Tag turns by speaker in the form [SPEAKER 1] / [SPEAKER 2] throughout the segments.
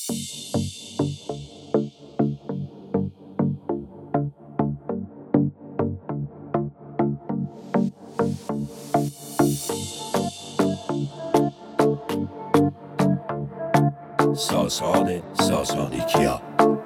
[SPEAKER 1] ساسانی کیا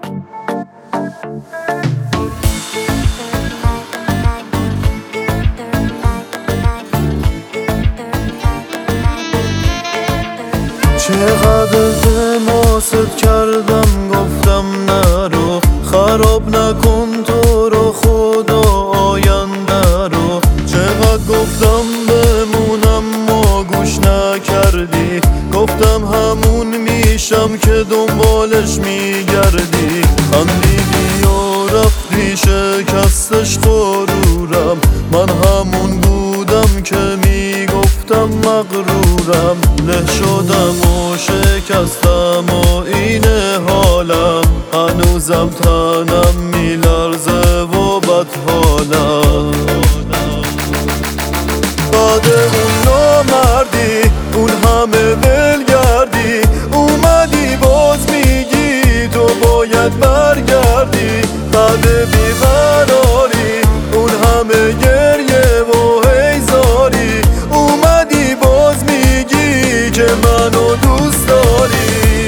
[SPEAKER 2] چقدر التماست کردم گفتم نرو، خراب نکن تو رو خدا آینده رو. چقدر گفتم بمونم ما گوش نکردی، گفتم همون میشم که دنبالش میگردی. خندیدی و رفتی شکستش غرورم، من همون بودم که میگفتم مغرورم. له شدم و شکستم و اینه حالم، هنوزم تنم میلرزه و بدحالم. بعد اون نامردی، اون همه ولگردی، اومدی باز میگی تو باید برگردی. بعد بیقراری، اون همه گریه و هیزاری، اومدی باز میگی که منو دوست داری.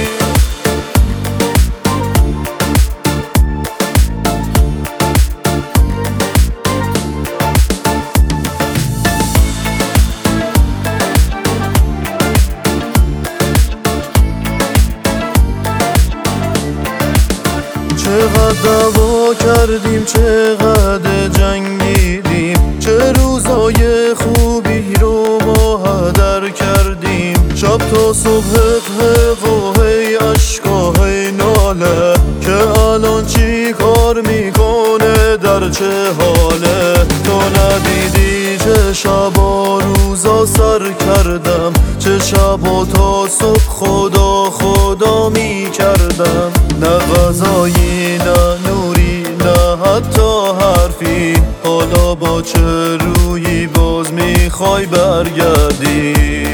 [SPEAKER 2] چقدر دعوا کردیم، چقدر جنگیدیم، چه روزای خوبی رو ما هدر کردیم. شب تا صبح حق و هی عشقا هی ناله، که الان چی کار میکنه در چه حاله. تو ندیدی چه شب و روزا سر کردم، چه شب و تا صبح خدا خدا میکردم. نه غذایی نه نوری نه حتی حرفی، حالا با چه رویی باز میخوای برگردی.